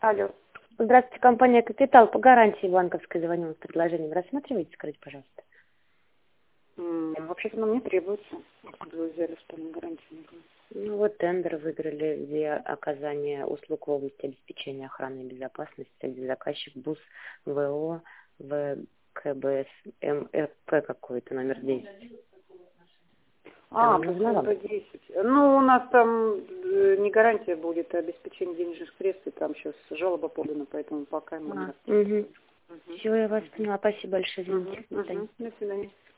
Алло. Здравствуйте, компания «Капитал». По гарантии банковской звоню с предложением. Рассматриваете, скажите, пожалуйста. Вообще-то нам не требуется. Вы взяли, что на гарантии не было. Ну вот тендер выиграли, где оказание услуг в области обеспечения охраны и безопасности, где заказчик БУС, ВО, ВКБС, МРП какой-то, номер 10. По Нужна вам? 10. Ну, у нас там не гарантия будет, а обеспечение денежных средств, и там сейчас жалоба подана, поэтому пока мы не рассмотрим. Все, я вас поняла. Спасибо большое. Извините. До свидания. До свидания.